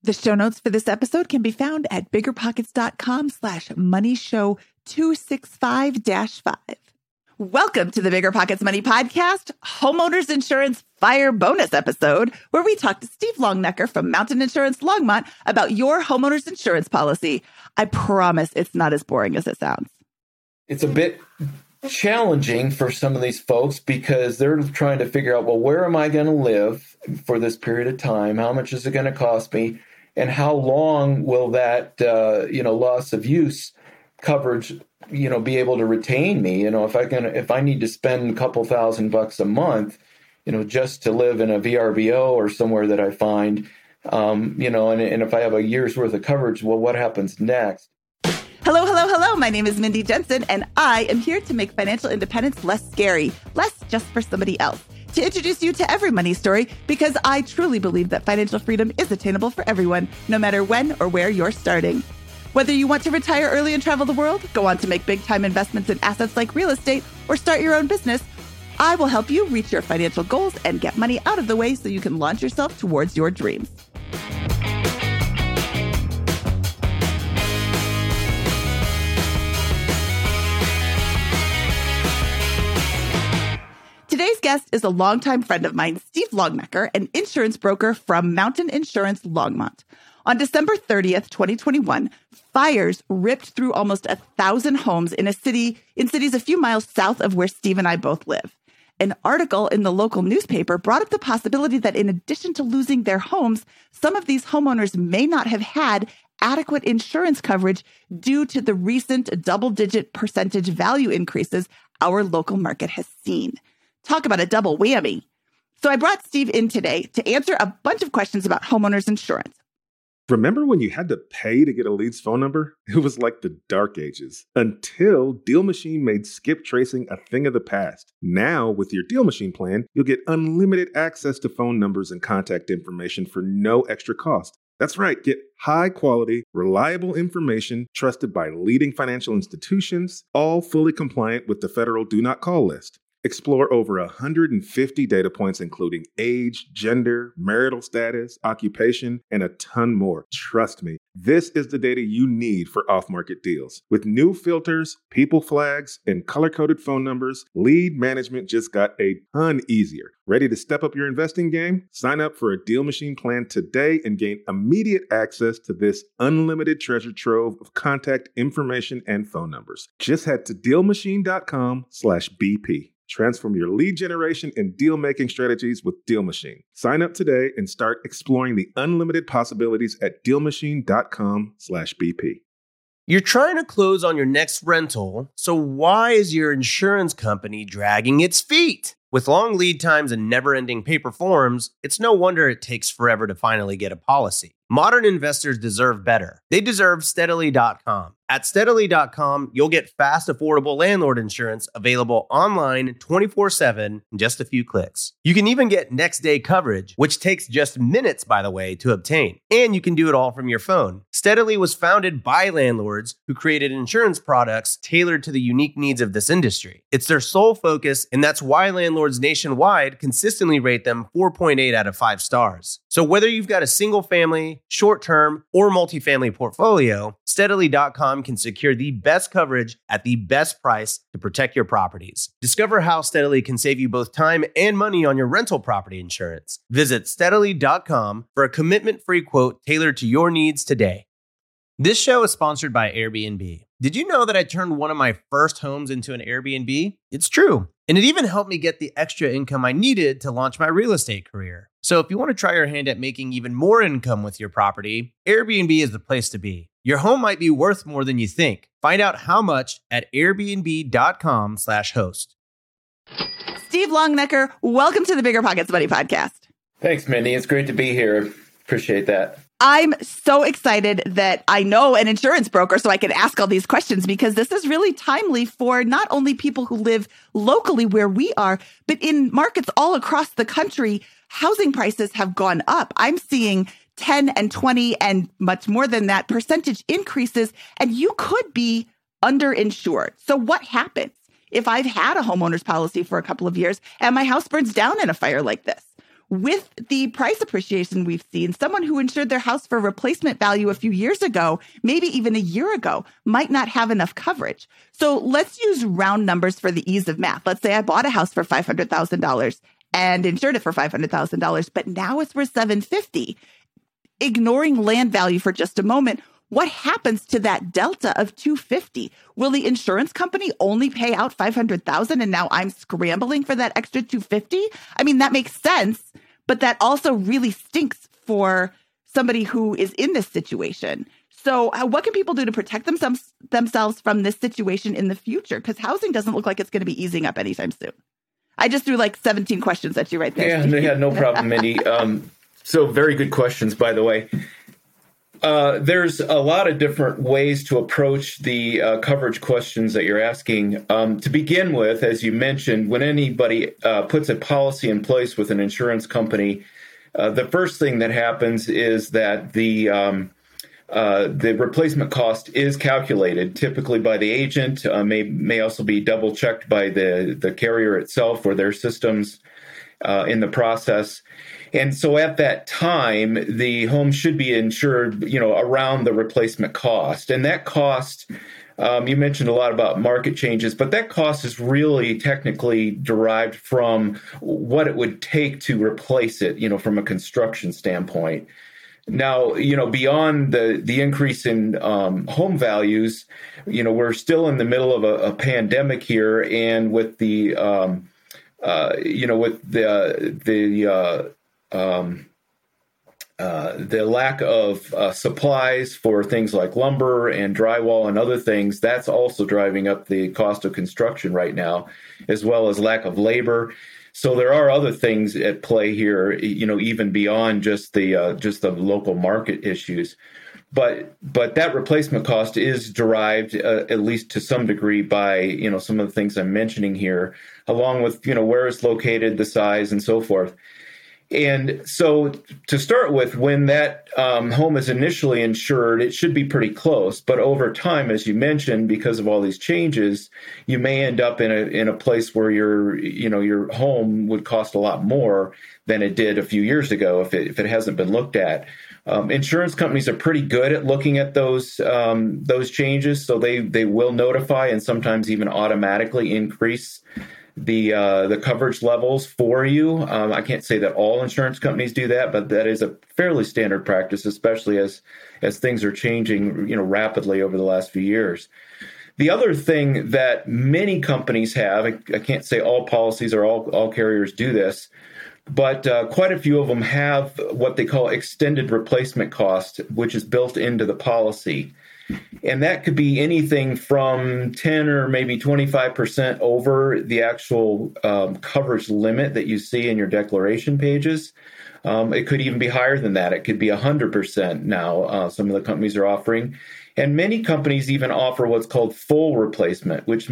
The show notes for this episode can be found at biggerpockets.com/moneyshow265-5. Welcome to the Bigger Pockets Money Podcast, Homeowners Insurance Fire Bonus episode, where we talk to Steve Longnecker from Mountain Insurance Longmont about your homeowner's insurance policy. I promise it's not as boring as it sounds. It's a bit challenging for some of these folks because they're trying to figure out, well, where am I going to live for this period of time? How much is it going to cost me? And how long will that, loss of use coverage, be able to retain me? If I need to spend a couple $1,000 a month, just to live in a VRBO or somewhere that I find, and if I have a year's worth of coverage, well, what happens next? Hello. My name is Mindy Jensen, and I am here to make financial independence less scary, less just for somebody else. To introduce you to every money story, because I truly believe that financial freedom is attainable for everyone, no matter when or where you're starting. Whether you want to retire early and travel the world, go on to make big-time investments in assets like real estate, or start your own business, I will help you reach your financial goals and get money out of the way so you can launch yourself towards your dreams. Today's guest is a longtime friend of mine, Steve Longnecker, an insurance broker from Mountain Insurance Longmont. On December 30th, 2021, fires ripped through almost 1,000 homes in cities a few miles south of where Steve and I both live. An article in the local newspaper brought up the possibility that in addition to losing their homes, some of these homeowners may not have had adequate insurance coverage due to the recent double-digit percentage value increases our local market has seen. Talk about a double whammy. So I brought Steve in today to answer a bunch of questions about homeowners insurance. Remember when you had to pay to get a lead's phone number? It was like the dark ages, until Deal Machine made skip tracing a thing of the past. Now, with your Deal Machine plan, you'll get unlimited access to phone numbers and contact information for no extra cost. That's right, get high-quality, reliable information trusted by leading financial institutions, all fully compliant with the federal Do Not Call list. Explore over 150 data points, including age, gender, marital status, occupation, and a ton more. Trust me, this is the data you need for off-market deals. With new filters, people flags, and color-coded phone numbers, lead management just got a ton easier. Ready to step up your investing game? Sign up for a Deal Machine plan today and gain immediate access to this unlimited treasure trove of contact information and phone numbers. Just head to DealMachine.com/BP. Transform your lead generation and deal-making strategies with Deal Machine. Sign up today and start exploring the unlimited possibilities at DealMachine.com/BP. You're trying to close on your next rental, so why is your insurance company dragging its feet? With long lead times and never-ending paper forms, it's no wonder it takes forever to finally get a policy. Modern investors deserve better. They deserve Steadily.com. At Steadily.com, you'll get fast, affordable landlord insurance available online 24/7 in just a few clicks. You can even get next-day coverage, which takes just minutes, by the way, to obtain. And you can do it all from your phone. Steadily was founded by landlords who created insurance products tailored to the unique needs of this industry. It's their sole focus, and that's why landlords nationwide consistently rate them 4.8 out of 5 stars. So whether you've got a single-family, short-term, or multifamily portfolio, Steadily.com can secure the best coverage at the best price to protect your properties. Discover how Steadily can save you both time and money on your rental property insurance. Visit Steadily.com for a commitment-free quote tailored to your needs today. This show is sponsored by Airbnb. Did you know that I turned one of my first homes into an Airbnb? It's true. And it even helped me get the extra income I needed to launch my real estate career. So if you want to try your hand at making even more income with your property, Airbnb is the place to be. Your home might be worth more than you think. Find out how much at airbnb.com/host. Steve Longnecker, welcome to the Bigger Pockets Money Podcast. Thanks, Mindy. It's great to be here. Appreciate that. I'm so excited that I know an insurance broker so I can ask all these questions, because this is really timely for not only people who live locally where we are, but in markets all across the country. Housing prices have gone up. I'm seeing 10 and 20 and much more than that percentage increases, and you could be underinsured. So what happens if I've had a homeowner's policy for a couple of years and my house burns down in a fire like this? with the price appreciation we've seen, someone who insured their house for replacement value a few years ago, maybe even a year ago, might not have enough coverage. So let's use round numbers for the ease of math. Let's say I bought a house for $500,000 and insured it for $500,000, but now it's worth $750,000. Ignoring land value for just a moment, what happens to that delta of $250,000? Will the insurance company only pay out $500,000 and now I'm scrambling for that extra $250,000? I mean, that makes sense, but that also really stinks for somebody who is in this situation. So what can people do to protect themselves from this situation in the future? Because housing doesn't look like it's going to be easing up anytime soon. I just threw like 17 questions at you right there. Yeah, no problem, Mindy. So very good questions, by the way. There's a lot of different ways to approach the coverage questions that you're asking. To begin with, as you mentioned, when anybody puts a policy in place with an insurance company, the first thing that happens is that the replacement cost is calculated, typically by the agent, may also be double checked by the carrier itself or their systems in the process. And so at that time, the home should be insured, around the replacement cost. And that cost, you mentioned a lot about market changes, but that cost is really technically derived from what it would take to replace it, from a construction standpoint. Now, beyond the increase in home values, we're still in the middle of a pandemic here, and with the lack of supplies for things like lumber and drywall and other things, that's also driving up the cost of construction right now, as well as lack of labor. So there are other things at play here, even beyond just the local market issues. But that replacement cost is derived, at least to some degree, by some of the things I'm mentioning here, along with where it's located, the size, and so forth. And so to start with, when that home is initially insured, it should be pretty close. But over time, as you mentioned, because of all these changes, you may end up in a place where your home would cost a lot more than it did a few years ago if it hasn't been looked at. Insurance companies are pretty good at looking at those changes, so they will notify and sometimes even automatically increase the coverage levels for you. I can't say that all insurance companies do that, but that is a fairly standard practice, especially as things are changing, rapidly over the last few years. The other thing that many companies have, I can't say all policies or all carriers do this, but quite a few of them have what they call extended replacement cost, which is built into the policy. And that could be anything from 10 or maybe 25% over the actual coverage limit that you see in your declaration pages. It could even be higher than that. It could be 100% now, some of the companies are offering. And many companies even offer what's called full replacement, which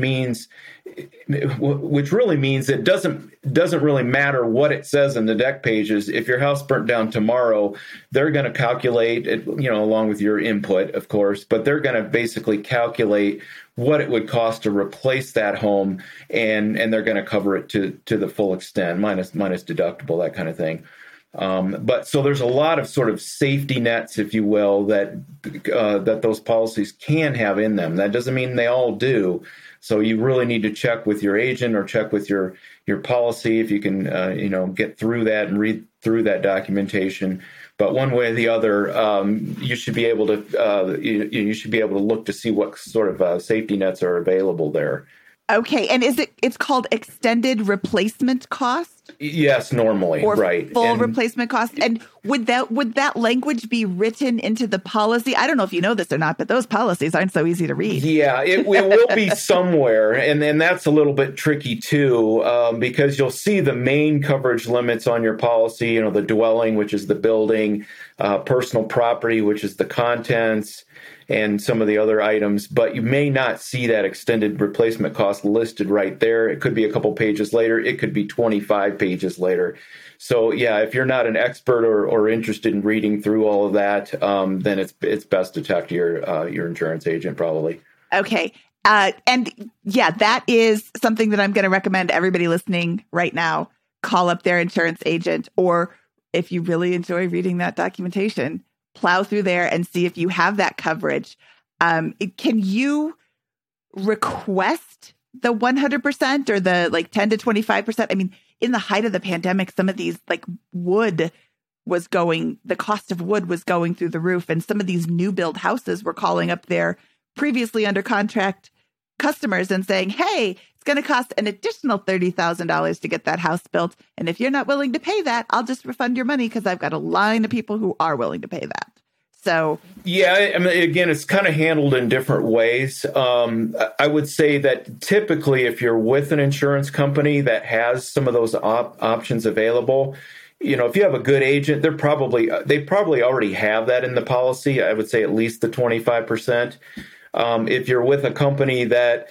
really means it doesn't really matter what it says in the deck pages. If your house burnt down tomorrow, they're going to calculate it, along with your input, of course, but they're going to basically calculate what it would cost to replace that home, and they're going to cover it to the full extent, minus deductible, that kind of thing. But so there's a lot of sort of safety nets, if you will, that those policies can have in them. That doesn't mean they all do. So you really need to check with your agent or check with your policy if you can, get through that and read through that documentation. But one way or the other, you should be able to look to see what sort of safety nets are available there. Okay, and it's called extended replacement cost? Yes, normally, or right. Full replacement cost. And would that language be written into the policy? I don't know if you know this or not, but those policies aren't so easy to read. Yeah, it will be somewhere, and that's a little bit tricky too, because you'll see the main coverage limits on your policy. The dwelling, which is the building, personal property, which is the contents, and some of the other items, but you may not see that extended replacement cost listed right there. It could be a couple pages later. It could be 25 pages later. So yeah, if you're not an expert or interested in reading through all of that, then it's best to talk to your insurance agent probably. Okay. And yeah, that is something that I'm going to recommend everybody listening right now. call up their insurance agent, or if you really enjoy reading that documentation, plow through there and see if you have that coverage. Can you request the 100% or the like 10 to 25%? I mean, in the height of the pandemic, some of these like the cost of wood was going through the roof. And some of these new build houses were calling up their previously under contract customers and saying, hey, it's going to cost an additional $30,000 to get that house built. And if you're not willing to pay that, I'll just refund your money because I've got a line of people who are willing to pay that. So, yeah, I mean, again, it's kind of handled in different ways. I would say that typically if you're with an insurance company that has some of those options available, if you have a good agent, they probably already have that in the policy. I would say at least the 25%. If you're with a company that,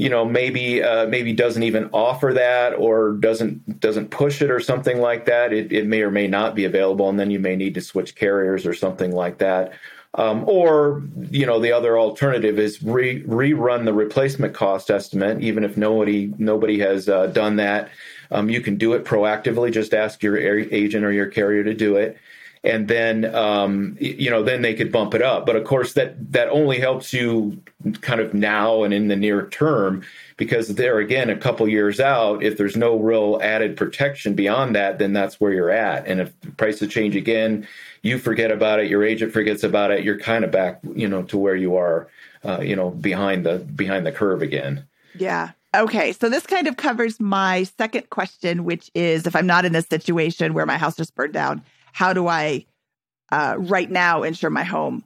maybe doesn't even offer that or doesn't push it or something like that, it may or may not be available, and then you may need to switch carriers or something like that. Or the other alternative is rerun the replacement cost estimate, even if nobody has done that. You can do it proactively. Just ask your agent or your carrier to do it. And then, then they could bump it up. But of course, that only helps you kind of now and in the near term, because there again, a couple years out, if there's no real added protection beyond that, then that's where you're at. And if prices change again, you forget about it, your agent forgets about it, you're kind of back, to where you are, behind the curve again. Yeah. Okay. So this kind of covers my second question, which is if I'm not in a situation where my house just burned down, how do I right now insure my home?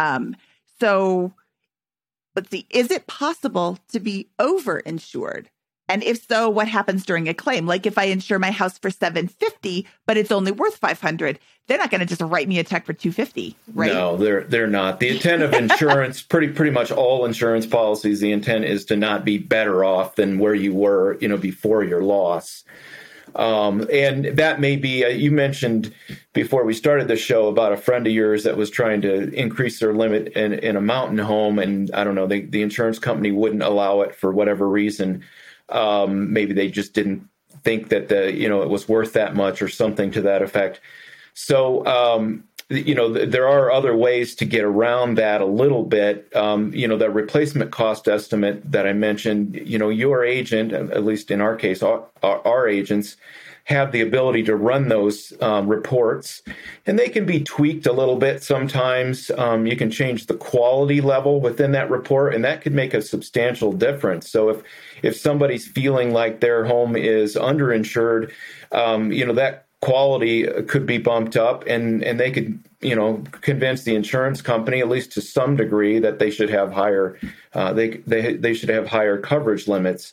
So let's see. Is it possible to be overinsured? And if so, what happens during a claim? Like if I insure my house for $750, but it's only worth $500, they're not going to just write me a check for $250, right? No, they're not. The intent of insurance, pretty much all insurance policies, the intent is to not be better off than where you were, before your loss. And that may be, you mentioned before we started the show about a friend of yours that was trying to increase their limit in a mountain home. And I don't know, the insurance company wouldn't allow it for whatever reason. Maybe they just didn't think that it was worth that much or something to that effect. So, there are other ways to get around that a little bit. The replacement cost estimate that I mentioned, your agent, at least in our case, our agents have the ability to run those reports, and they can be tweaked a little bit sometimes. You can change the quality level within that report, and that could make a substantial difference. So if somebody's feeling like their home is underinsured, that quality could be bumped up, and they could, convince the insurance company, at least to some degree, that they should have higher, they should have higher coverage limits.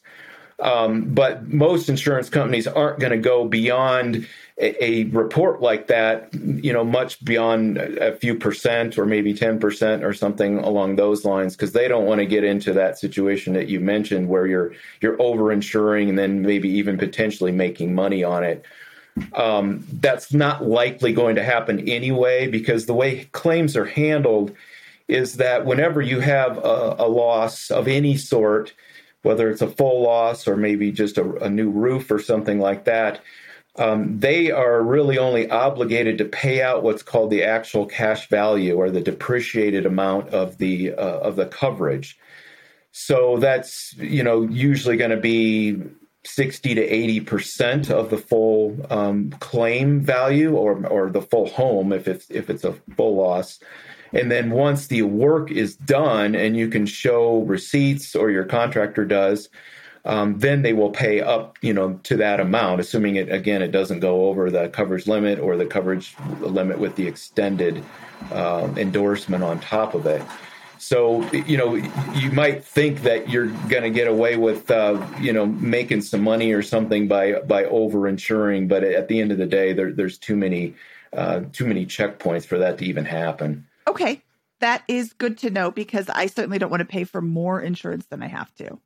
But most insurance companies aren't going to go beyond a report like that, much beyond a few percent or maybe 10% or something along those lines, because they don't want to get into that situation that you mentioned where you're overinsuring and then maybe even potentially making money on it. That's not likely going to happen anyway, because the way claims are handled is that whenever you have a loss of any sort, whether it's a full loss or maybe just a new roof or something like that, they are really only obligated to pay out what's called the actual cash value, or the depreciated amount of the coverage. So that's usually going to be 60 to 80% of the full claim value, or the full home if it's a full loss. And then once the work is done and you can show receipts, or your contractor does, then they will pay up, to that amount, assuming it doesn't go over the coverage limit or the coverage limit with the extended endorsement on top of it. So, you might think that you're going to get away with, making some money or something by over-insuring, but at the end of the day, there's too many checkpoints for that to even happen. Okay, that is good to know, because I certainly don't want to pay for more insurance than I have to.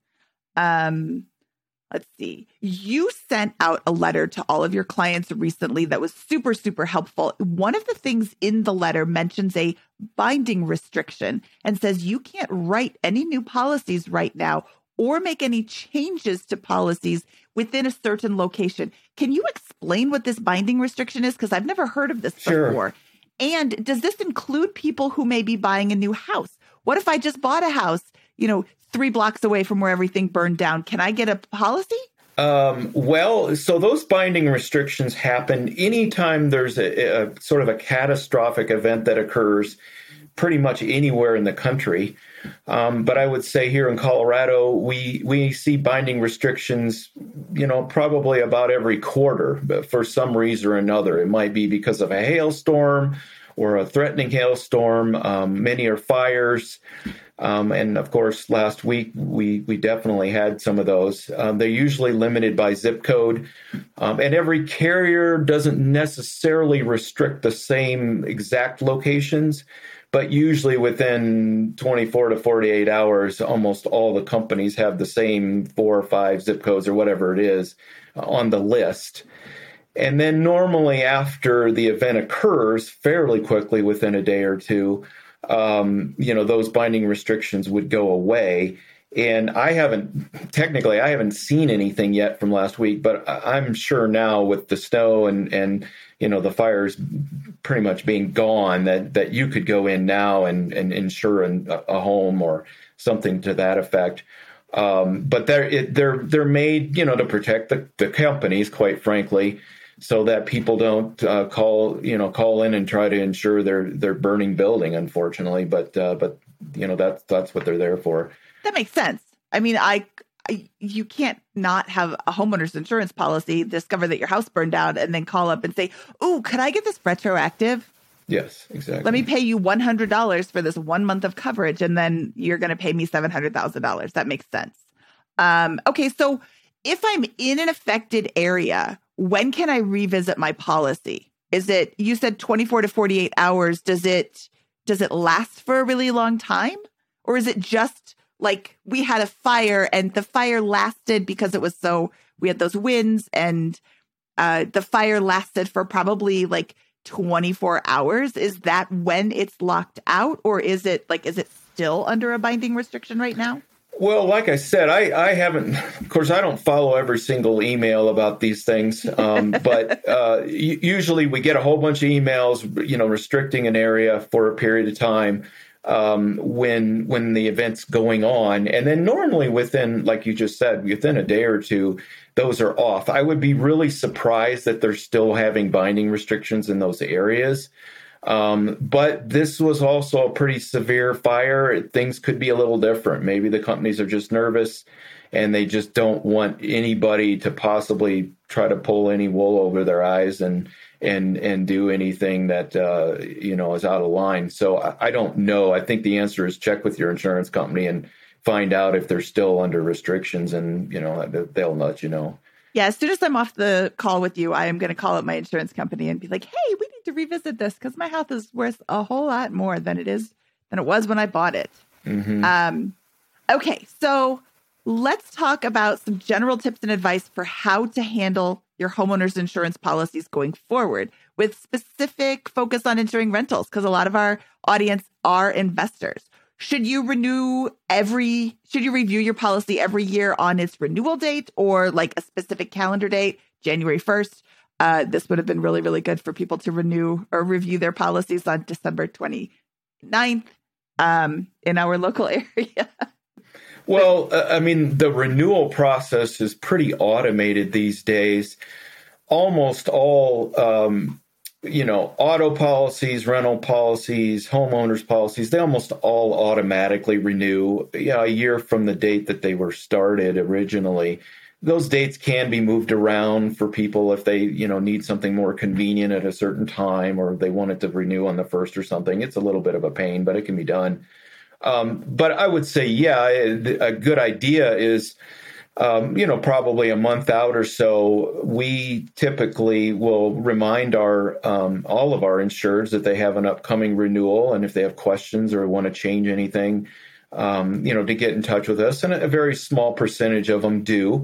Let's see. You sent out a letter to all of your clients recently that was super, super helpful. One of the things in the letter mentions a binding restriction and says you can't write any new policies right now or make any changes to policies within a certain location. Can you explain what this binding restriction is? Because I've never heard of this before. And does this include people who may be buying a new house? What if I just bought a house, 3 blocks away from where everything burned down? Can I get a policy? Well, so those binding restrictions happen anytime there's a sort of a catastrophic event that occurs pretty much anywhere in the country. But I would say here in Colorado, we see binding restrictions, probably about every quarter, but for some reason or another. It might be because of a hailstorm or a threatening hailstorm. Many are fires. And of course, last week, we definitely had some of those. They're usually limited by zip code. And every carrier doesn't necessarily restrict the same exact locations, but usually within 24 to 48 hours, almost all the companies have the same 4 or 5 zip codes or whatever it is on the list. And then normally after the event occurs, fairly quickly within a day or two, those binding restrictions would go away. And I haven't seen anything yet from last week, but I'm sure now with the snow and the fires pretty much being gone, that you could go in now and insure a home or something to that effect. But they're made, to protect the companies, quite frankly, so that people don't call in and try to insure their burning building, unfortunately. But that's what they're there for. That makes sense. I mean, you can't not have a homeowner's insurance policy, discover that your house burned down, and then call up and say, "Oh, could I get this retroactive?" Yes, exactly. Let me pay you $100 for this 1 month of coverage, and then you're going to pay me $700,000. That makes sense. Okay, so if I'm in an affected area, when can I revisit my policy? Is it, you said 24 to 48 hours? Does it last for a really long time? Or is it just like we had a fire and the fire lasted because we had those winds and the fire lasted for probably like 24 hours? Is that when it's locked out? Or is it still under a binding restriction right now? Well, like I said, I haven't, of course, I don't follow every single email about these things, but usually we get a whole bunch of emails, restricting an area for a period of time when the event's going on. And then normally within, like you just said, within a day or two, those are off. I would be really surprised that they're still having binding restrictions in those areas. But this was also a pretty severe fire. Things could be a little different. Maybe the companies are just nervous and they just don't want anybody to possibly try to pull any wool over their eyes and do anything that, is out of line. So I don't know. I think the answer is check with your insurance company and find out if they're still under restrictions, and, they'll let you know. Yeah, as soon as I'm off the call with you, I am going to call up my insurance company and be like, "Hey, we need to revisit this because my house is worth a whole lot more than it was when I bought it." Mm-hmm. Okay, so let's talk about some general tips and advice for how to handle your homeowner's insurance policies going forward, with specific focus on insuring rentals, because a lot of our audience are investors. Should you review your policy every year on its renewal date or like a specific calendar date, January 1st? This would have been really, really good for people to renew or review their policies on December 29th in our local area. Well, the renewal process is pretty automated these days. Almost all auto policies, rental policies, homeowners policies, they almost all automatically renew a year from the date that they were started originally. Those dates can be moved around for people if they, need something more convenient at a certain time, or they want it to renew on the 1st or something. It's a little bit of a pain, but it can be done. But I would say, a good idea is, probably a month out or so, we typically will remind all of our insureds that they have an upcoming renewal. And if they have questions or want to change anything, to get in touch with us. And a very small percentage of them do.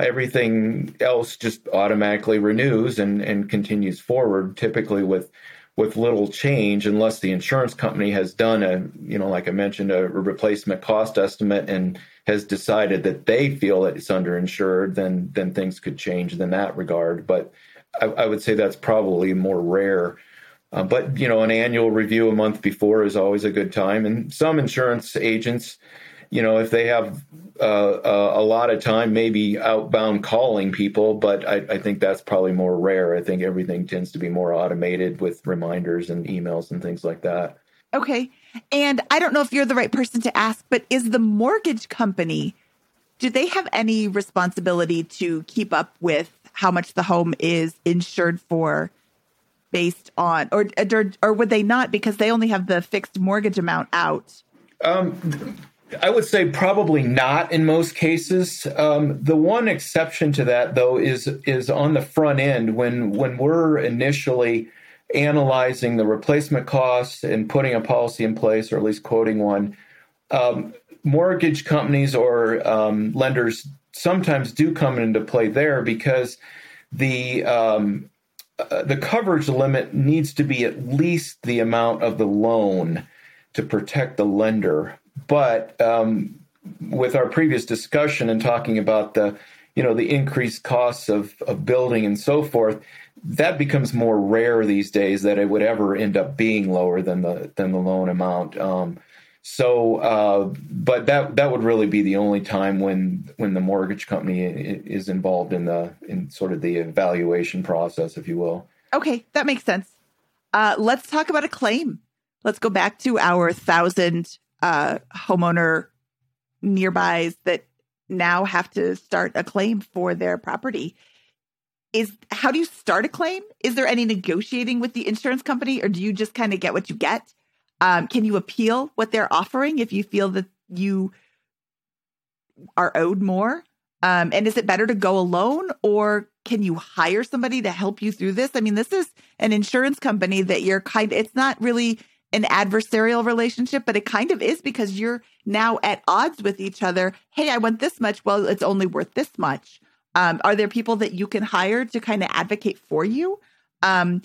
Everything else just automatically renews and continues forward, typically with with little change, unless the insurance company has done like I mentioned, a replacement cost estimate and has decided that they feel that it's underinsured, then things could change in that regard. But I would say that's probably more rare. But an annual review a month before is always a good time. And some insurance agents, if they have a lot of time, maybe outbound calling people, but I think that's probably more rare. I think everything tends to be more automated with reminders and emails and things like that. Okay. And I don't know if you're the right person to ask, but is the mortgage company, do they have any responsibility to keep up with how much the home is insured for based on, or would they not, because they only have the fixed mortgage amount out? I would say probably not in most cases. The one exception to that, though, is on the front end when we're initially analyzing the replacement costs and putting a policy in place, or at least quoting one. Mortgage companies or lenders sometimes do come into play there, because the coverage limit needs to be at least the amount of the loan to protect the lender. But with our previous discussion and talking about the increased costs of building and so forth, that becomes more rare these days that it would ever end up being lower than the loan amount. But that would really be the only time when the mortgage company is involved in sort of the evaluation process, if you will. Okay, that makes sense. Let's talk about a claim. Let's go back to our 1,000 homeowner nearbys that now have to start a claim for their property. How do you start a claim? Is there any negotiating with the insurance company, or do you just kind of get what you get? Can you appeal what they're offering if you feel that you are owed more? And is it better to go alone, or can you hire somebody to help you through this? I mean, this is an insurance company that it's not really an adversarial relationship, but it kind of is, because you're now at odds with each other. Hey, I want this much. Well, it's only worth this much. Are there people that you can hire to kind of advocate for you? And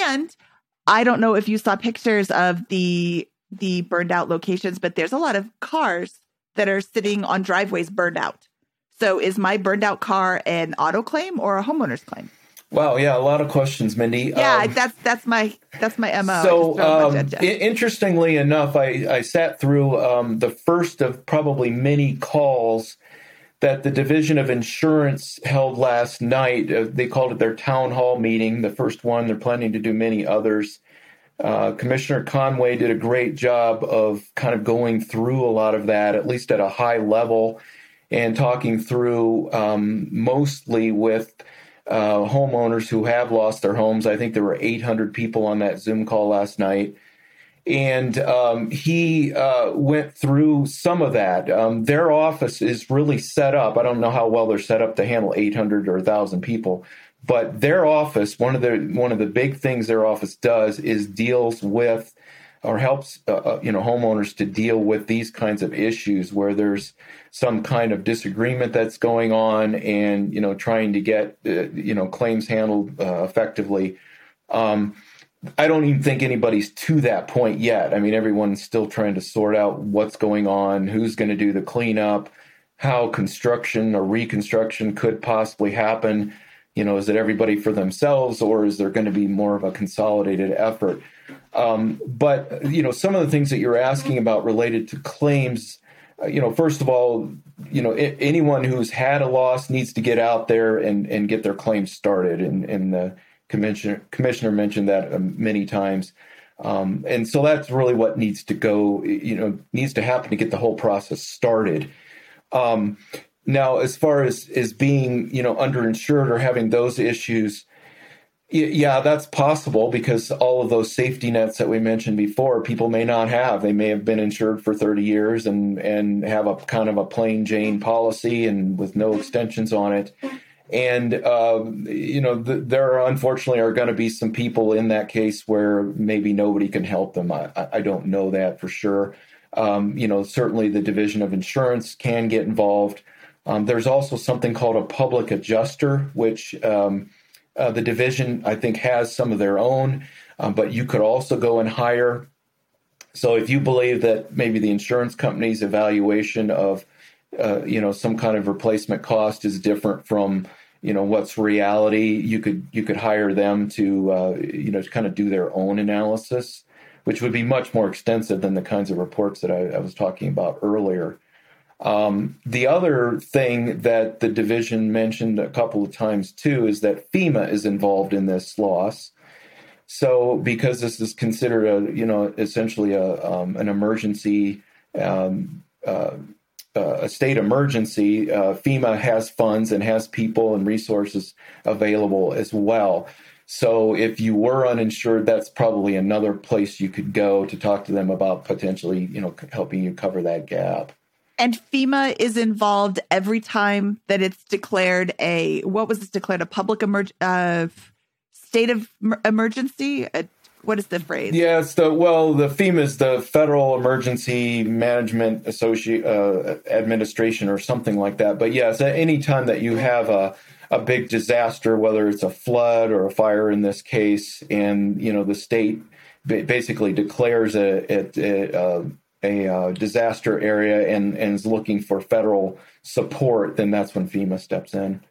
I don't know if you saw pictures of the burned out locations, but there's a lot of cars that are sitting on driveways burned out. So is my burned out car an auto claim or a homeowner's claim? Wow, yeah, a lot of questions, Mindy. Yeah, that's my MO. So, interestingly enough, I sat through the first of probably many calls that the Division of Insurance held last night. They called it their town hall meeting, the first one. They're planning to do many others. Commissioner Conway did a great job of kind of going through a lot of that, at least at a high level, and talking through mostly with homeowners who have lost their homes. I think there were 800 people on that Zoom call last night. And he went through some of that. Their office is really set up. I don't know how well they're set up to handle 800 or 1,000 people, but their office, one of the big things their office does is deals with or helps homeowners to deal with these kinds of issues where there's some kind of disagreement that's going on, and trying to get claims handled effectively. I don't even think anybody's to that point yet. I mean, everyone's still trying to sort out what's going on, who's going to do the cleanup, how construction or reconstruction could possibly happen. Is it everybody for themselves, or is there going to be more of a consolidated effort? But some of the things that you're asking about related to claims, first of all, anyone who's had a loss needs to get out there and get their claims started. And the Commissioner mentioned that many times. And so that's really what needs to happen to get the whole process started. Now, as far as being, underinsured or having those issues, yeah, that's possible, because all of those safety nets that we mentioned before, people may not have. They may have been insured for 30 years and have a kind of a plain Jane policy and with no extensions on it. And, there unfortunately are going to be some people in that case where maybe nobody can help them. I don't know that for sure. Certainly the Division of Insurance can get involved. There's also something called a public adjuster, which The division, I think, has some of their own, but you could also go and hire. So if you believe that maybe the insurance company's evaluation of, some kind of replacement cost is different from, what's reality, you could hire them to kind of do their own analysis, which would be much more extensive than the kinds of reports that I was talking about earlier. The other thing that the division mentioned a couple of times too is that FEMA is involved in this loss. So because this is considered essentially an emergency, a state emergency, FEMA has funds and has people and resources available as well. So if you were uninsured, that's probably another place you could go to talk to them about potentially, helping you cover that gap. And FEMA is involved every time that it's declared a public state of emergency? What is the phrase? Yeah, the FEMA is the Federal Emergency Management Administration or something like that. But yes, at any time that you have a big disaster, whether it's a flood or a fire in this case, and the state basically declares a disaster area and is looking for federal support, then that's when FEMA steps in.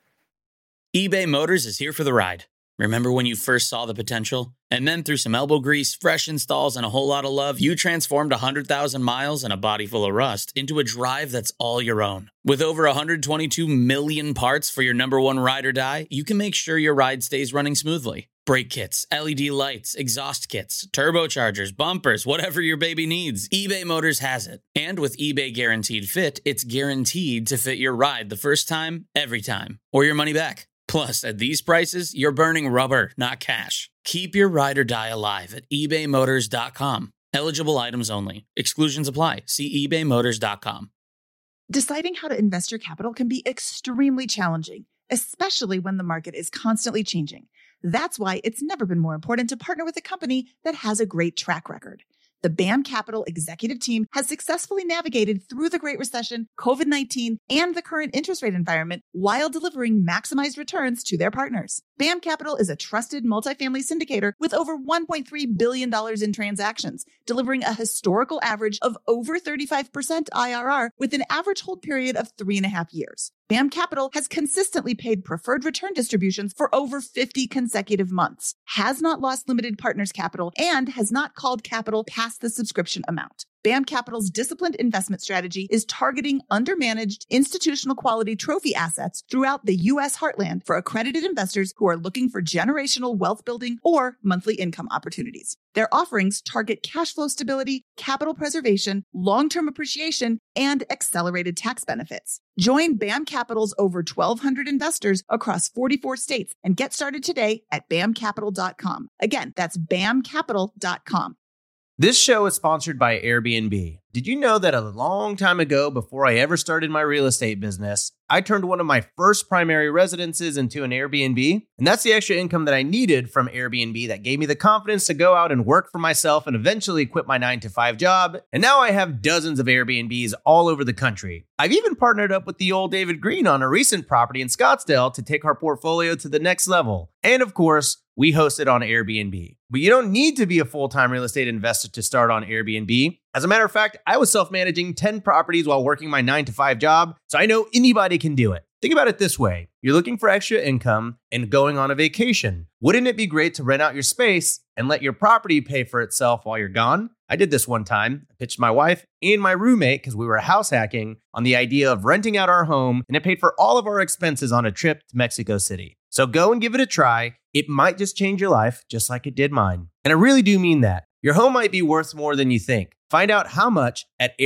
eBay Motors is here for the ride. Remember when you first saw the potential? And then through some elbow grease, fresh installs, and a whole lot of love, you transformed 100,000 miles and a body full of rust into a drive that's all your own. With over 122 million parts for your number one ride or die, you can make sure your ride stays running smoothly. Brake kits, LED lights, exhaust kits, turbochargers, bumpers, whatever your baby needs, eBay Motors has it. And with eBay Guaranteed Fit, it's guaranteed to fit your ride the first time, every time, or your money back. Plus, at these prices, you're burning rubber, not cash. Keep your ride or die alive at ebaymotors.com. Eligible items only. Exclusions apply. See ebaymotors.com. Deciding how to invest your capital can be extremely challenging, especially when the market is constantly changing. That's why it's never been more important to partner with a company that has a great track record. The BAM Capital executive team has successfully navigated through the Great Recession, COVID-19, and the current interest rate environment while delivering maximized returns to their partners. BAM Capital is a trusted multifamily syndicator with over $1.3 billion in transactions, delivering a historical average of over 35% IRR with an average hold period of 3.5 years. BAM Capital has consistently paid preferred return distributions for over 50 consecutive months, has not lost limited partners capital, and has not called capital past the subscription amount. BAM Capital's disciplined investment strategy is targeting undermanaged institutional quality trophy assets throughout the U.S. heartland for accredited investors who are looking for generational wealth building or monthly income opportunities. Their offerings target cash flow stability, capital preservation, long-term appreciation, and accelerated tax benefits. Join BAM Capital's over 1,200 investors across 44 states and get started today at bamcapital.com. Again, that's bamcapital.com. This show is sponsored by Airbnb. Did you know that a long time ago, before I ever started my real estate business, I turned one of my first primary residences into an Airbnb? And that's the extra income that I needed from Airbnb that gave me the confidence to go out and work for myself and eventually quit my 9-to-5 job. And now I have dozens of Airbnbs all over the country. I've even partnered up with the old David Green on a recent property in Scottsdale to take our portfolio to the next level. And of course, we host it on Airbnb. But you don't need to be a full-time real estate investor to start on Airbnb. As a matter of fact, I was self-managing 10 properties while working my 9-to-5 job, so I know anybody can do it. Think about it this way. You're looking for extra income and going on a vacation. Wouldn't it be great to rent out your space and let your property pay for itself while you're gone? I did this one time. I pitched my wife and my roommate, because we were house hacking, on the idea of renting out our home, and it paid for all of our expenses on a trip to Mexico City. So go and give it a try. It might just change your life, just like it did mine. And I really do mean that. Your home might be worth more than you think. Find out how much at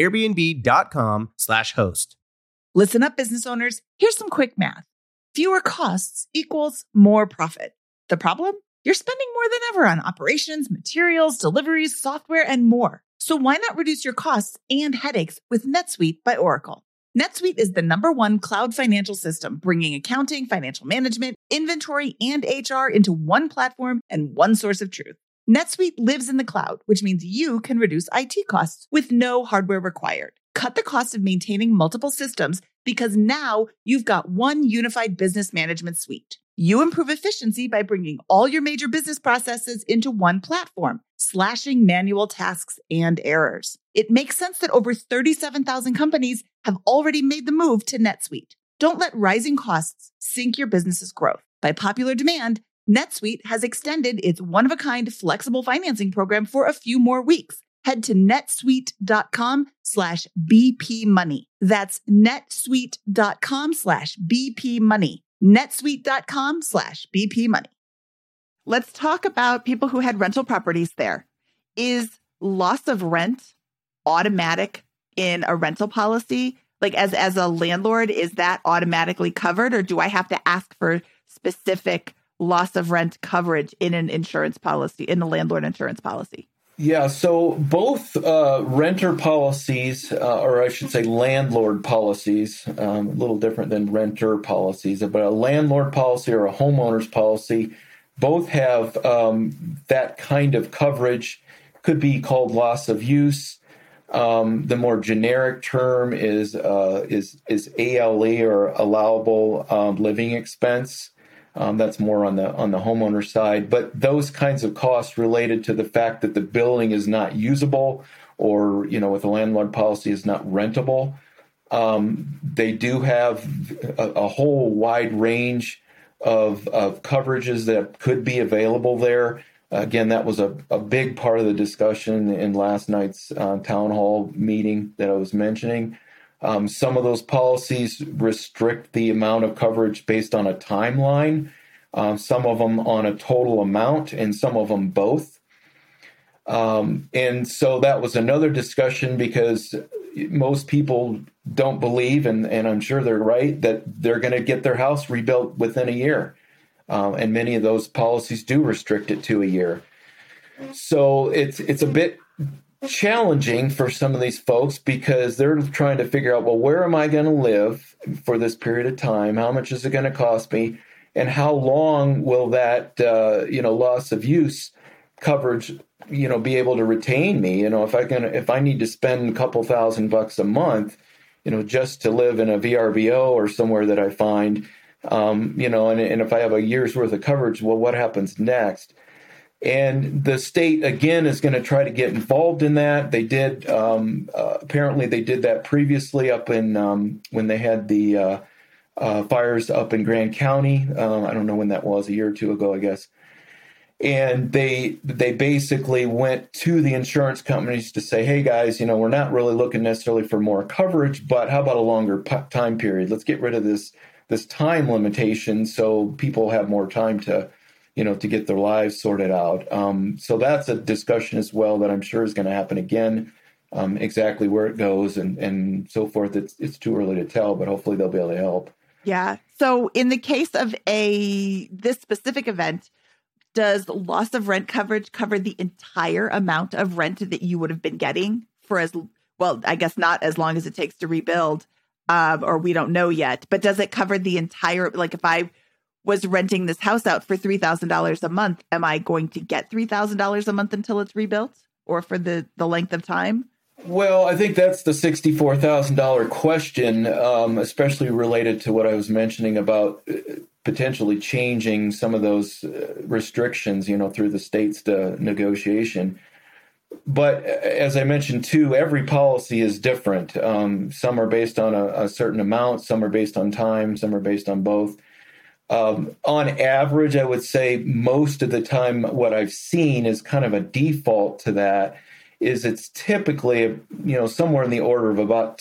airbnb.com/host. Listen up, business owners. Here's some quick math. Fewer costs equals more profit. The problem? You're spending more than ever on operations, materials, deliveries, software, and more. So why not reduce your costs and headaches with NetSuite by Oracle? NetSuite is the #1 cloud financial system, bringing accounting, financial management, inventory, and HR into one platform and one source of truth. NetSuite lives in the cloud, which means you can reduce IT costs with no hardware required. Cut the cost of maintaining multiple systems because now you've got one unified business management suite. You improve efficiency by bringing all your major business processes into one platform, slashing manual tasks and errors. It makes sense that over 37,000 companies have already made the move to NetSuite. Don't let rising costs sink your business's growth. By popular demand, NetSuite has extended its one-of-a-kind flexible financing program for a few more weeks. Head to netsuite.com/BPmoney. That's netsuite.com/BPmoney. netsuite.com/BPmoney. Let's talk about people who had rental properties there. Is loss of rent automatic in a rental policy? Like as a landlord, is that automatically covered, or do I have to ask for specific loss of rent coverage in an insurance policy, in the landlord insurance policy? Yeah, so both renter policies, or I should say landlord policies, a little different than renter policies, but a landlord policy or a homeowner's policy, both have that kind of coverage. Could be called loss of use. The more generic term is ALE, or allowable living expense. That's more on the homeowner side, but those kinds of costs related to the fact that the building is not usable, or with a landlord policy is not rentable. They do have a whole wide range of coverages that could be available there. Again, that was a big part of the discussion in last night's town hall meeting that I was mentioning. Some of those policies restrict the amount of coverage based on a timeline, some of them on a total amount, and some of them both. And so that was another discussion, because most people don't believe, and I'm sure they're right, that they're going to get their house rebuilt within a year. And many of those policies do restrict it to a year. So it's a bit challenging for some of these folks, because they're trying to figure out, well, where am I going to live for this period of time? How much is it going to cost me? And how long will that, loss of use coverage, be able to retain me? If I need to spend a couple $1,000 a month, just to live in a VRBO or somewhere that I find, and if I have a year's worth of coverage, well, what happens next? And the state, again, is going to try to get involved in that. They did, apparently they did that previously up in, when they had the fires up in Grand County. I don't know when that was, a year or two ago, I guess. And they basically went to the insurance companies to say, hey, guys, we're not really looking necessarily for more coverage, but how about a longer time period? Let's get rid of this time limitation so people have more time to get their lives sorted out. So that's a discussion as well that I'm sure is going to happen again. Exactly where it goes and so forth, it's too early to tell, but hopefully they'll be able to help. Yeah. So in the case of this specific event, does loss of rent coverage cover the entire amount of rent that you would have been getting for I guess not as long as it takes to rebuild, or we don't know yet, but does it cover the entire, like if I was renting this house out for $3,000 a month, am I going to get $3,000 a month until it's rebuilt, or for the length of time? Well, I think that's the $64,000 question, especially related to what I was mentioning about potentially changing some of those restrictions, through the state's negotiation. But as I mentioned, too, every policy is different. Some are based on a certain amount, some are based on time, some are based on both. On average, I would say most of the time what I've seen is kind of a default to that is it's typically, somewhere in the order of about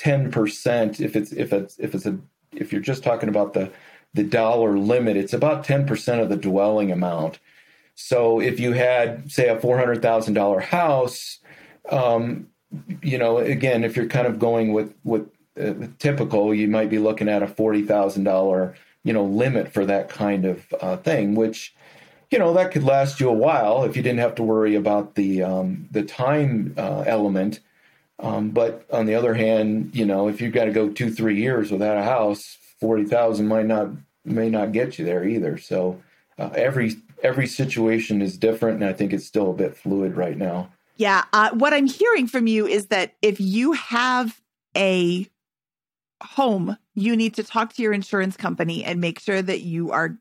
10%. If you're just talking about the dollar limit, it's about 10% of the dwelling amount. So if you had, say, a $400,000 house, again, if you're kind of going with typical, you might be looking at a $40,000 limit for that kind of thing, which, that could last you a while if you didn't have to worry about the time element. But on the other hand, if you've got to go 2-3 years without a house, 40,000 may not get you there either. So every situation is different, and I think it's still a bit fluid right now. Yeah. What I'm hearing from you is that if you have a home, you need to talk to your insurance company and make sure that you are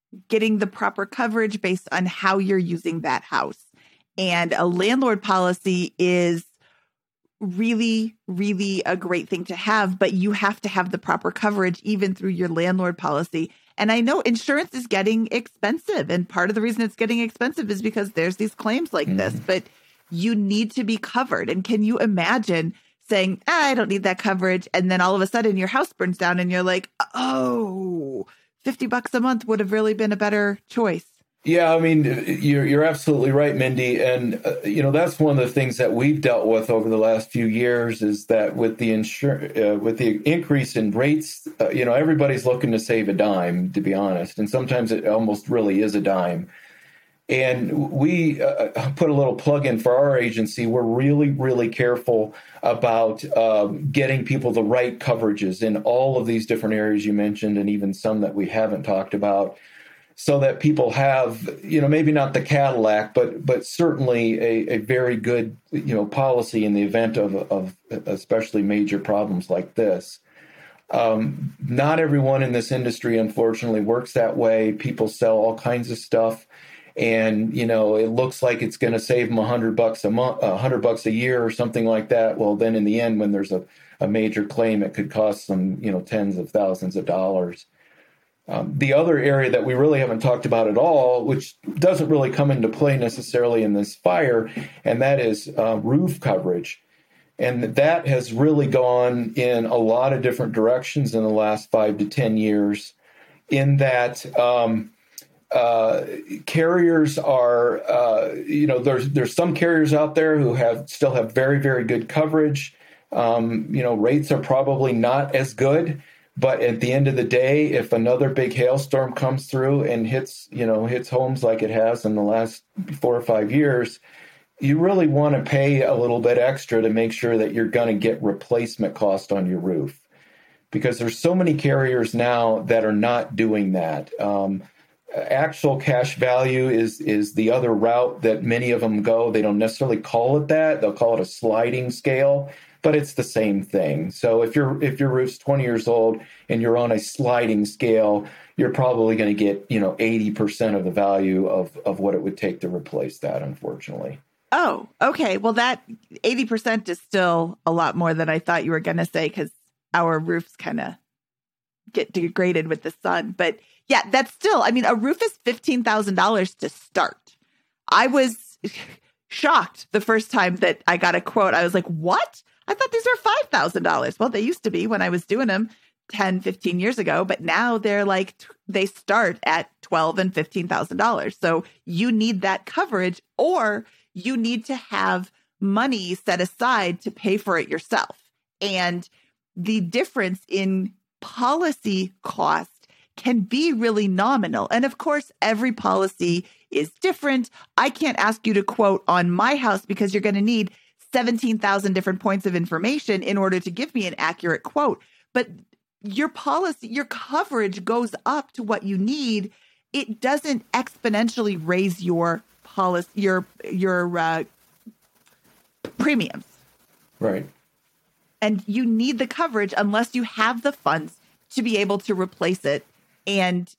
getting the proper coverage based on how you're using that house. And a landlord policy is really, really a great thing to have, but you have to have the proper coverage even through your landlord policy. And I know insurance is getting expensive. And part of the reason it's getting expensive is because there's these claims like this, but you need to be covered. And can you imagine saying, I don't need that coverage. And then all of a sudden your house burns down and you're like, oh, $50 a month would have really been a better choice. Yeah, I mean, you're absolutely right, Mindy. And, that's one of the things that we've dealt with over the last few years is that with the with the increase in rates, everybody's looking to save a dime, to be honest. And sometimes it almost really is a dime. And we put a little plug in for our agency. We're really, really careful about getting people the right coverages in all of these different areas you mentioned, and even some that we haven't talked about, so that people have, maybe not the Cadillac, but certainly a very good, policy in the event of especially major problems like this. Not everyone in this industry, unfortunately, works that way. People sell all kinds of stuff, and it looks like it's going to save them $100 a month, $100 a year, or something like that. Well, then in the end, when there's a major claim, it could cost them, tens of thousands of dollars. The other area that we really haven't talked about at all, which doesn't really come into play necessarily in this fire, and that is roof coverage. And that has really gone in a lot of different directions in the last 5 to 10 years, in that carriers are, there's some carriers out there who still have very, very good coverage. Rates are probably not as good. But at the end of the day, if another big hailstorm comes through and hits homes like it has in the last 4 or 5 years, you really want to pay a little bit extra to make sure that you're going to get replacement cost on your roof, because there's so many carriers now that are not doing that. Actual cash value is the other route that many of them go. They don't necessarily call it that. They'll call it a sliding scale, but it's the same thing. So if your roof's 20 years old and you're on a sliding scale, you're probably going to get 80% of the value of what it would take to replace that, unfortunately. Oh, okay. Well, that 80% is still a lot more than I thought you were going to say, because our roofs kind of get degraded with the sun. But yeah, that's still, a roof is $15,000 to start. I was shocked the first time that I got a quote. I was like, what? I thought these were $5,000. Well, they used to be when I was doing them 10, 15 years ago, but now they're like, they start at $12,000 and $15,000. So you need that coverage, or you need to have money set aside to pay for it yourself. And the difference in policy cost can be really nominal. And of course, every policy is different. I can't ask you to quote on my house because you're going to need 17,000 different points of information in order to give me an accurate quote. But your policy, your coverage goes up to what you need. It doesn't exponentially raise your policy, your premiums. Right. And you need the coverage unless you have the funds to be able to replace it. And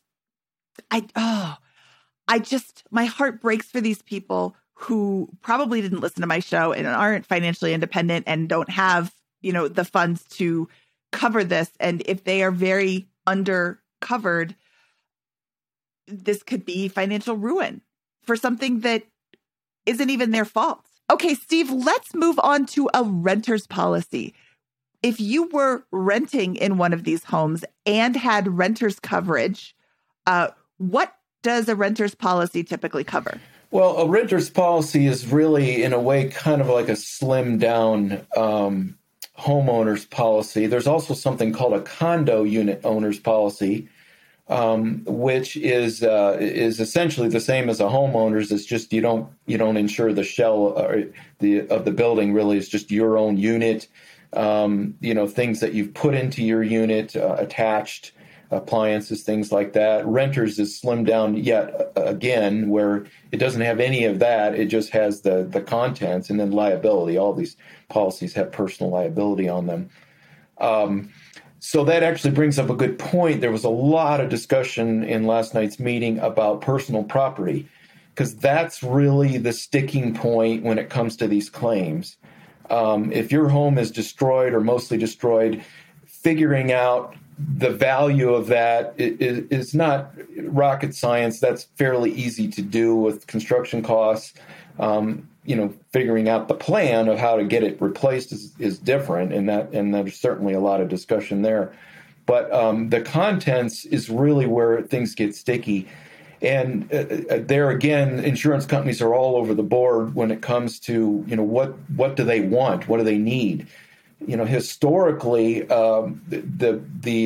my heart breaks for these people who probably didn't listen to my show and aren't financially independent and don't have, the funds to cover this. And if they are very undercovered, this could be financial ruin for something that isn't even their fault. Okay, Steve, let's move on to a renter's policy. If you were renting in one of these homes and had renter's coverage, what does a renter's policy typically cover? Well, a renter's policy is really, in a way, kind of like a slimmed down homeowner's policy. There's also something called a condo unit owner's policy, which is essentially the same as a homeowner's. It's just you don't insure the shell of the building. Really, it's just your own unit. Things that you've put into your unit, attached appliances, things like that. Renters is slimmed down yet again, where it doesn't have any of that. It just has the contents and then liability. All these policies have personal liability on them. So that actually brings up a good point. There was a lot of discussion in last night's meeting about personal property, because that's really the sticking point when it comes to these claims. If your home is destroyed or mostly destroyed, figuring out the value of that is not rocket science. That's fairly easy to do with construction costs. Figuring out the plan of how to get it replaced is different, and there's certainly a lot of discussion there. But the contents is really where things get sticky. And there again, insurance companies are all over the board when it comes to, what do they want? What do they need? Historically, the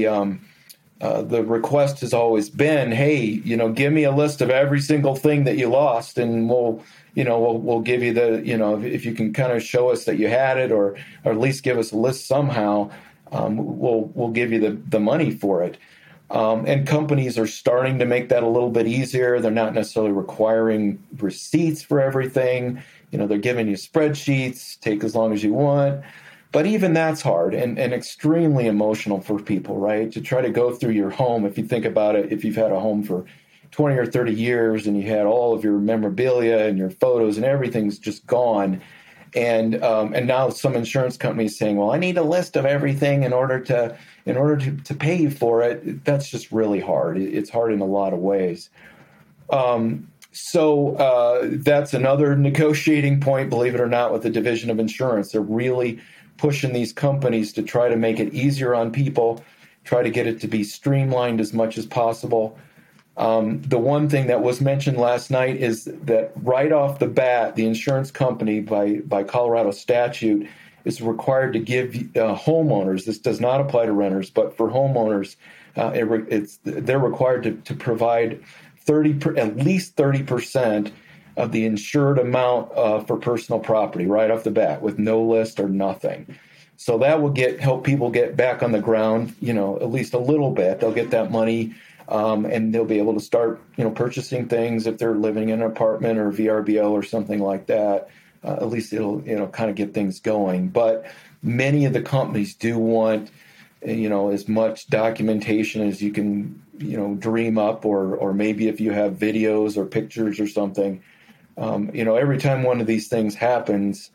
request has always been, hey, give me a list of every single thing that you lost, and we'll give you if you can kind of show us that you had it, or at least give us a list somehow, we'll give you the money for it. And companies are starting to make that a little bit easier. They're not necessarily requiring receipts for everything. They're giving you spreadsheets, take as long as you want. But even that's hard and extremely emotional for people, right? To try to go through your home. If you think about it, if you've had a home for 20 or 30 years and you had all of your memorabilia and your photos and everything's just gone. And now some insurance companies saying, well, I need a list of everything in order to pay you for it. That's just really hard. It's hard in a lot of ways. So that's another negotiating point, believe it or not, with the Division of Insurance. They're really pushing these companies to try to make it easier on people, try to get it to be streamlined as much as possible. The one thing that was mentioned last night is that right off the bat, the insurance company by Colorado statute is required to give homeowners, this does not apply to renters, but for homeowners, they're required to provide at least 30% of the insured amount for personal property right off the bat with no list or nothing. So that will help people get back on the ground, at least a little bit. They'll get that money. And they'll be able to start, purchasing things if they're living in an apartment or VRBO or something like that. At least it'll, kind of get things going. But many of the companies do want, as much documentation as you can, dream up, or maybe if you have videos or pictures or something. Every time one of these things happens,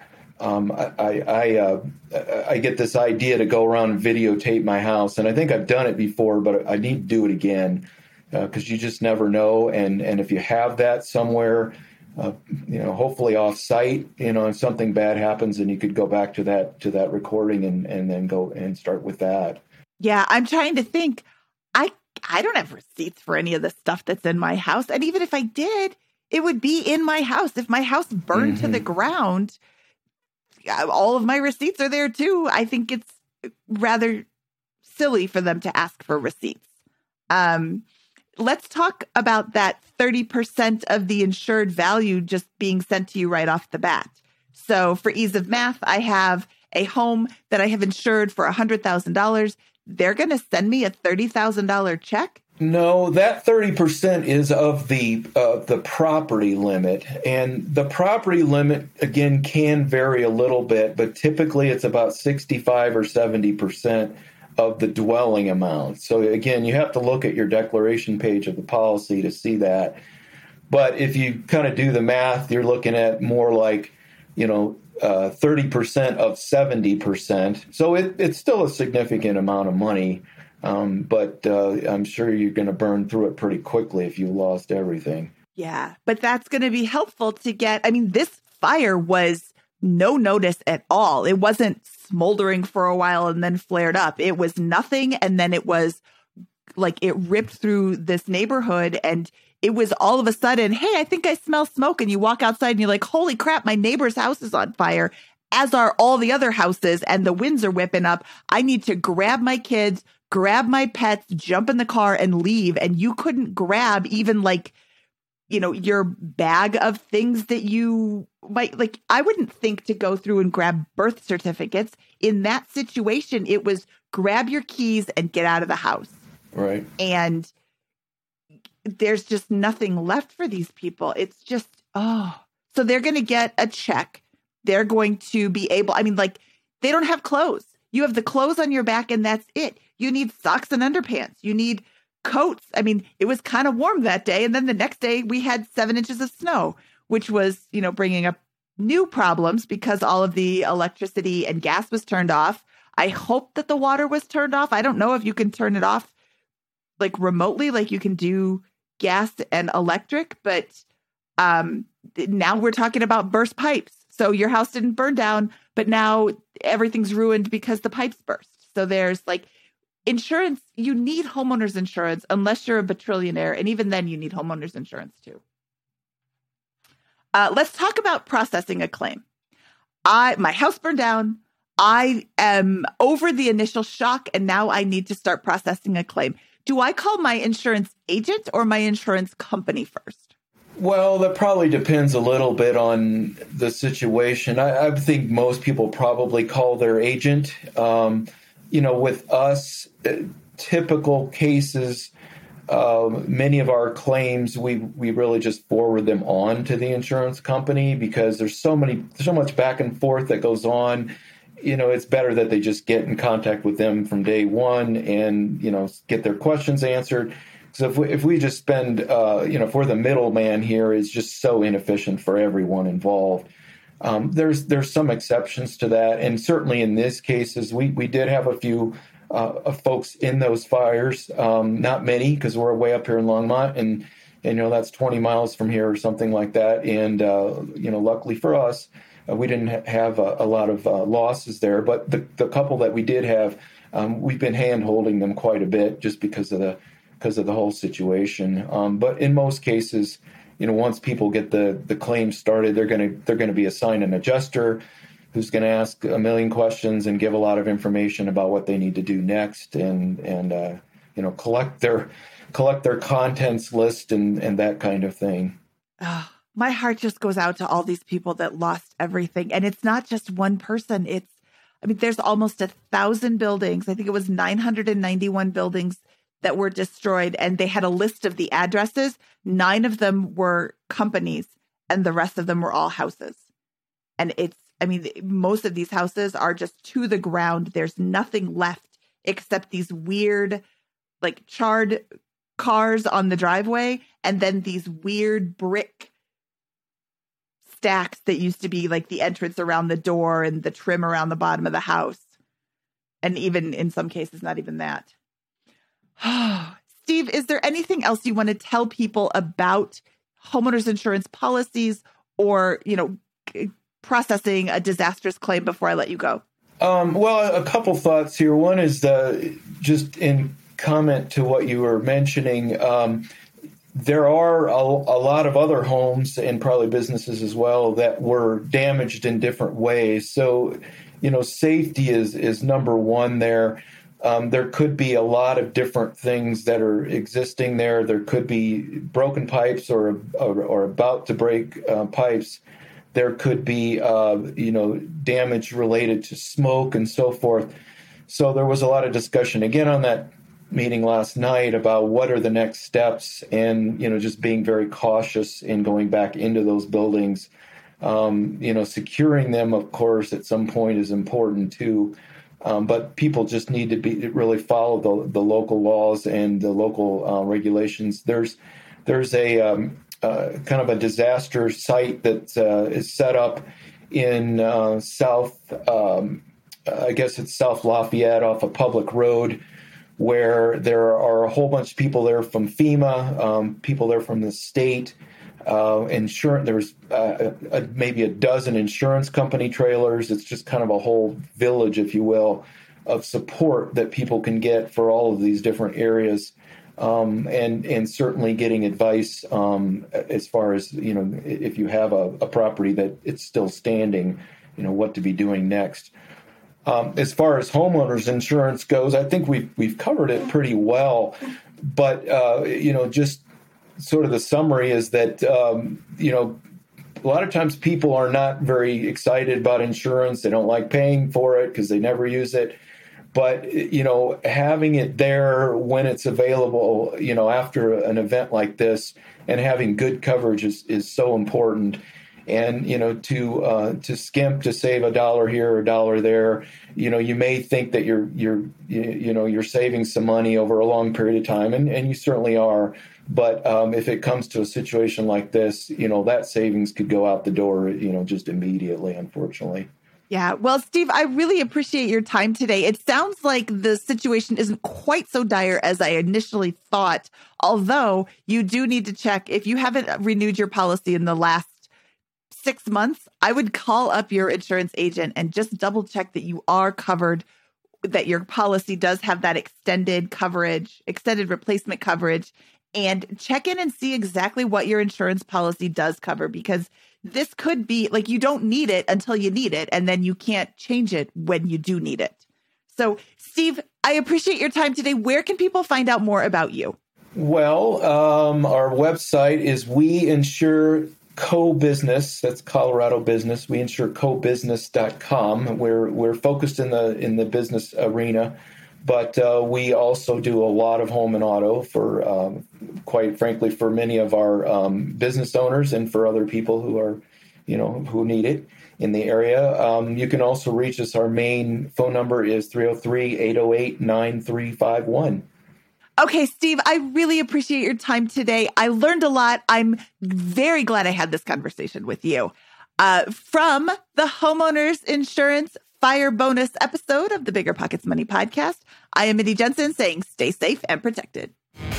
I get this idea to go around and videotape my house, and I think I've done it before, but I need to do it again because you just never know. And if you have that somewhere, hopefully off site, and something bad happens, and you could go back to that recording and then go and start with that. Yeah, I'm trying to think. I don't have receipts for any of the stuff that's in my house, and even if I did, it would be in my house. If my house burned to the ground, all of my receipts are there too. I think it's rather silly for them to ask for receipts. Let's talk about that 30% of the insured value just being sent to you right off the bat. So for ease of math, I have a home that I have insured for $100,000. They're going to send me a $30,000 check? No, that 30% is of the property limit. And the property limit, again, can vary a little bit, but typically it's about 65 or 70% of the dwelling amount. So again, you have to look at your declaration page of the policy to see that. But if you kind of do the math, you're looking at more like, 30% of 70%. So it's still a significant amount of money. But I'm sure you're going to burn through it pretty quickly if you lost everything. Yeah, but that's going to be helpful to get. I mean, this fire was no notice at all. It wasn't smoldering for a while and then flared up. It was nothing. And then it was like it ripped through this neighborhood, and it was all of a sudden, hey, I think I smell smoke. And you walk outside and you're like, holy crap, my neighbor's house is on fire, as are all the other houses, and the winds are whipping up. I need to grab my kids, grab my pets, jump in the car and leave. And you couldn't grab even your bag of things that you might I wouldn't think to go through and grab birth certificates. In that situation, it was grab your keys and get out of the house. Right. And there's just nothing left for these people. It's just, so they're going to get a check. They're going to be able, they don't have clothes. You have the clothes on your back and that's it. You need socks and underpants. You need coats. I mean, it was kind of warm that day. And then the next day we had 7 inches of snow, which was, bringing up new problems because all of the electricity and gas was turned off. I hope that the water was turned off. I don't know if you can turn it off like remotely, like you can do gas and electric, but now we're talking about burst pipes. So your house didn't burn down, but now everything's ruined because the pipes burst. So there's like insurance. You need homeowners insurance unless you're a bajillionaire. And even then you need homeowners insurance too. Let's talk about processing a claim. My house burned down. I am over the initial shock and now I need to start processing a claim. Do I call my insurance agent or my insurance company first? Well, that probably depends a little bit on the situation. I think most people probably call their agent. With us, typical cases, many of our claims, we really just forward them on to the insurance company because there's so much back and forth that goes on. It's better that they just get in contact with them from day one and, get their questions answered. So if we just spend, if we're the middleman here, it's just so inefficient for everyone involved. There's some exceptions to that. And certainly in these cases, we did have a few folks in those fires, not many because we're way up here in Longmont and that's 20 miles from here or something like that. And, luckily for us, we didn't have a lot of losses there, but the couple that we did have, we've been hand-holding them quite a bit just because of the whole situation. But in most cases, once people get the claim started, they're going to be assigned an adjuster who's going to ask a million questions and give a lot of information about what they need to do next, and collect their contents list and that kind of thing. Oh, my heart just goes out to all these people that lost everything. And it's not just one person. There's almost 1,000 buildings. I think it was 991 buildings that were destroyed. And they had a list of the addresses. 9 of them were companies and the rest of them were all houses. And most of these houses are just to the ground. There's nothing left except these weird, like charred cars on the driveway. And then these weird brick stacks that used to be like the entrance around the door and the trim around the bottom of the house. And even in some cases, not even that. Steve, is there anything else you want to tell people about homeowners insurance policies or, processing a disastrous claim before I let you go? Well, a couple thoughts here. One is just in comment to what you were mentioning. There are a lot of other homes and probably businesses as well that were damaged in different ways. So, safety is number one there. There could be a lot of different things that are existing there. There could be broken pipes or about to break pipes. There could be, damage related to smoke and so forth. So there was a lot of discussion again on that meeting last night about what are the next steps and, just being very cautious in going back into those buildings. Securing them, of course, at some point is important too. But people just need to really follow the local laws and the local regulations. There's a kind of a disaster site that is set up in South Lafayette off a public road, where there are a whole bunch of people there from FEMA, people there from the state, insurance. There's maybe a dozen insurance company trailers. It's just kind of a whole village, if you will, of support that people can get for all of these different areas, and certainly getting advice as far as, if you have a property that it's still standing, what to be doing next. As far as homeowners insurance goes, I think we've covered it pretty well. But, just sort of the summary is that, a lot of times people are not very excited about insurance. They don't like paying for it because they never use it. But, having it there when it's available, after an event like this and having good coverage is so important. And, to skimp, to save $1 here or $1 there, you may think that you're saving some money over a long period of time, and you certainly are. But if it comes to a situation like this, that savings could go out the door, just immediately, unfortunately. Yeah. Well, Steve, I really appreciate your time today. It sounds like the situation isn't quite so dire as I initially thought, although you do need to check. If you haven't renewed your policy in the last 6 months, I would call up your insurance agent and just double check that you are covered, that your policy does have that extended coverage, extended replacement coverage, and check in and see exactly what your insurance policy does cover, because this could be like you don't need it until you need it, and then you can't change it when you do need it. So, Steve, I appreciate your time today. Where can people find out more about you? Well, our website is We Insure Co-Business. That's Colorado business. WeInsureCoBusiness.com. We're focused in the business arena, but we also do a lot of home and auto for, quite frankly, for many of our business owners and for other people who are, who need it in the area. You can also reach us. Our main phone number is 303-808-9351. Okay, Steve, I really appreciate your time today. I learned a lot. I'm very glad I had this conversation with you. From the Homeowners Insurance Fire Bonus episode of the Bigger Pockets Money podcast, I am Mindy Jensen saying stay safe and protected.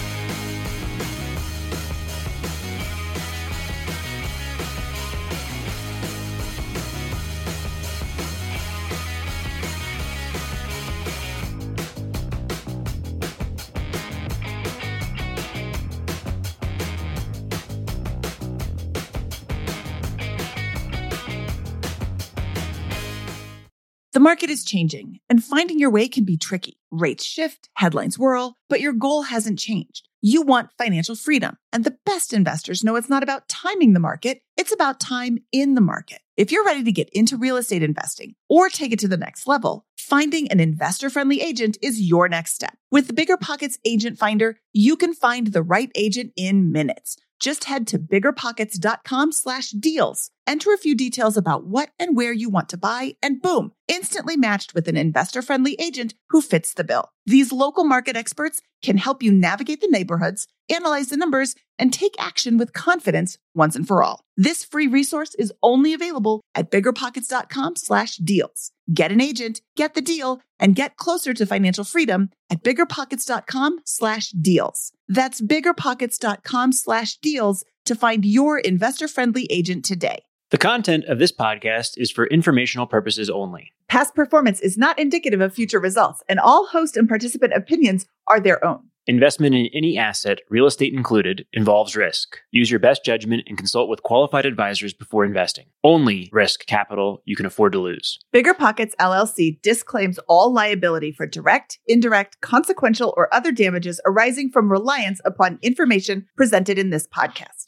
The market is changing, and finding your way can be tricky. Rates shift, headlines whirl, but your goal hasn't changed. You want financial freedom, and the best investors know it's not about timing the market, it's about time in the market. If you're ready to get into real estate investing or take it to the next level, finding an investor-friendly agent is your next step. With the Bigger Pockets Agent Finder, you can find the right agent in minutes. Just head to biggerpockets.com/deals. Enter a few details about what and where you want to buy, and boom, instantly matched with an investor-friendly agent who fits the bill. These local market experts can help you navigate the neighborhoods, analyze the numbers, and take action with confidence once and for all. This free resource is only available at biggerpockets.com/deals. Get an agent, get the deal, and get closer to financial freedom at biggerpockets.com/deals. That's biggerpockets.com/deals to find your investor-friendly agent today. The content of this podcast is for informational purposes only. Past performance is not indicative of future results, and all host and participant opinions are their own. Investment in any asset, real estate included, involves risk. Use your best judgment and consult with qualified advisors before investing. Only risk capital you can afford to lose. Bigger Pockets LLC disclaims all liability for direct, indirect, consequential, or other damages arising from reliance upon information presented in this podcast.